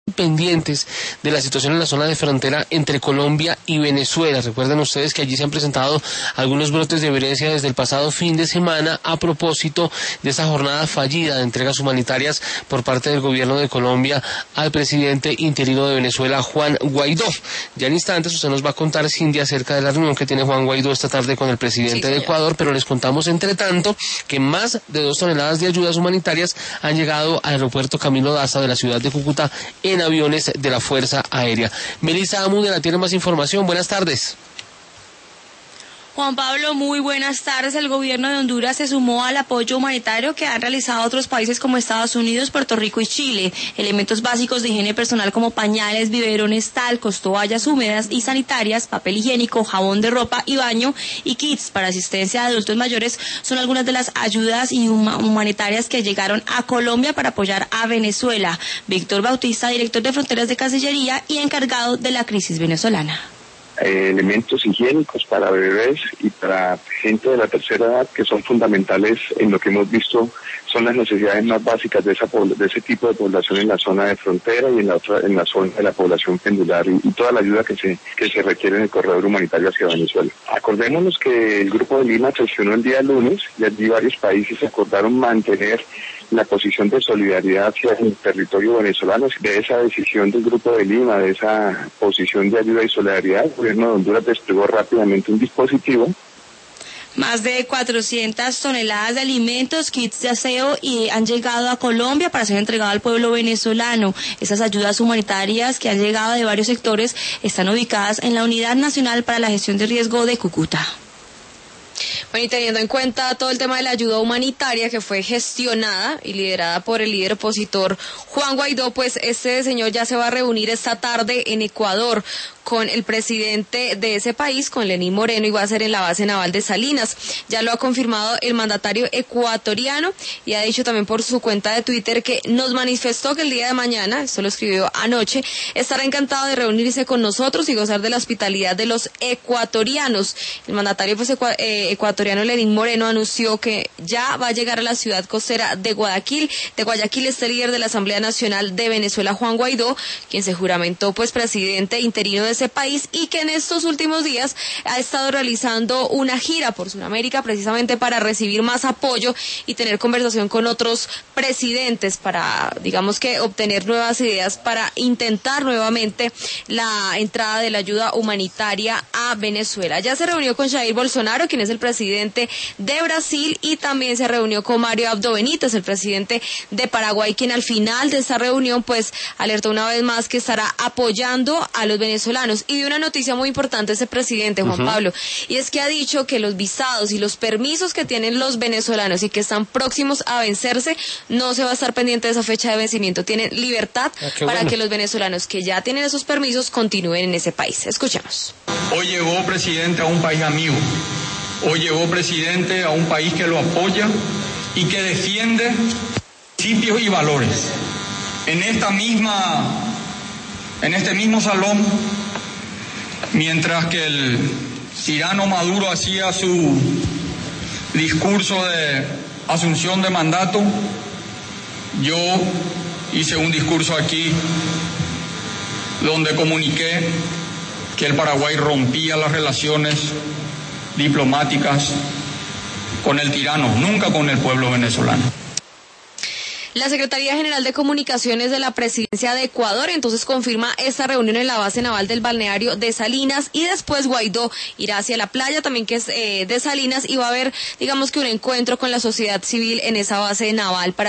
pendientes de la situación en la zona de frontera entre Colombia y Venezuela. Recuerden ustedes que allí se han presentado algunos brotes de violencia desde el pasado fin de semana a propósito de esa jornada fallida de entregas humanitarias por parte del gobierno de Colombia al presidente interino de Venezuela, Juan Guaidó. Ya en instantes usted nos va a contar, Cindy, acerca de la reunión que tiene Juan Guaidó esta tarde con el presidente de Ecuador, pero les contamos entre tanto que más de 2 toneladas de ayudas humanitarias han llegado al aeropuerto Camilo Daza de la ciudad de Cúcuta en aviones de la Fuerza Aérea. Melissa Amudela tiene más información. Buenas tardes. Juan Pablo, muy buenas tardes. El gobierno de Honduras se sumó al apoyo humanitario que han realizado otros países como Estados Unidos, Puerto Rico y Chile. Elementos básicos de higiene personal como pañales, biberones, talcos, toallas húmedas y sanitarias, papel higiénico, jabón de ropa y baño y kits para asistencia a adultos mayores son algunas de las ayudas humanitarias que llegaron a Colombia para apoyar a Venezuela. Víctor Bautista, director de Fronteras de Cancillería y encargado de la crisis venezolana. Elementos higiénicos para bebés y para gente de la tercera edad que son fundamentales en lo que hemos visto son las necesidades más básicas de ese tipo de población en la zona de frontera y en la zona de la población pendular y toda la ayuda que se requiere en el corredor humanitario hacia Venezuela. Acordémonos que el Grupo de Lima sesionó el día lunes y allí varios países acordaron mantener la posición de solidaridad hacia el territorio venezolano. De esa decisión del Grupo de Lima, de esa posición de ayuda y solidaridad, el gobierno de Honduras desplegó rápidamente un dispositivo. Más de 400 toneladas de alimentos, kits de aseo y han llegado a Colombia para ser entregado al pueblo venezolano. Esas ayudas humanitarias que han llegado de varios sectores están ubicadas en la Unidad Nacional para la Gestión de Riesgo de Cúcuta. Bueno, y teniendo en cuenta todo el tema de la ayuda humanitaria que fue gestionada y liderada por el líder opositor Juan Guaidó, pues este señor ya se va a reunir esta tarde en Ecuador con el presidente de ese país, con Lenín Moreno, y va a ser en la base naval de Salinas. Ya lo ha confirmado el mandatario ecuatoriano y ha dicho también por su cuenta de Twitter que nos manifestó que el día de mañana, esto lo escribió anoche, estará encantado de reunirse con nosotros y gozar de la hospitalidad de los ecuatorianos. El mandatario ecuatoriano Lenín Moreno anunció que ya va a llegar a la ciudad costera de Guayaquil. De Guayaquil este líder de la Asamblea Nacional de Venezuela, Juan Guaidó, quien se juramentó pues presidente interino de ese país y que en estos últimos días ha estado realizando una gira por Sudamérica precisamente para recibir más apoyo y tener conversación con otros presidentes para, digamos que, obtener nuevas ideas para intentar nuevamente la entrada de la ayuda humanitaria a Venezuela. Ya se reunió con Jair Bolsonaro, quien es el presidente de Brasil, y también se reunió con Mario Abdo Benítez, el presidente de Paraguay, quien al final de esta reunión pues alertó una vez más que estará apoyando a los venezolanos. Y de una noticia muy importante ese presidente, Juan Pablo, y es que ha dicho que los visados y los permisos que tienen los venezolanos y que están próximos a vencerse, no se va a estar pendiente de esa fecha de vencimiento. Tienen libertad para que los venezolanos que ya tienen esos permisos continúen en ese país. Escuchemos. Hoy llegó presidente a un país amigo. Hoy llegó presidente a un país que lo apoya y que defiende principios y valores. En este mismo salón, mientras que el tirano Maduro hacía su discurso de asunción de mandato, yo hice un discurso aquí donde comuniqué que el Paraguay rompía las relaciones diplomáticas con el tirano, nunca con el pueblo venezolano. La Secretaría General de Comunicaciones de la Presidencia de Ecuador entonces confirma esta reunión en la base naval del balneario de Salinas, y después Guaidó irá hacia la playa también, que es de Salinas, y va a haber, digamos que, un encuentro con la sociedad civil en esa base naval para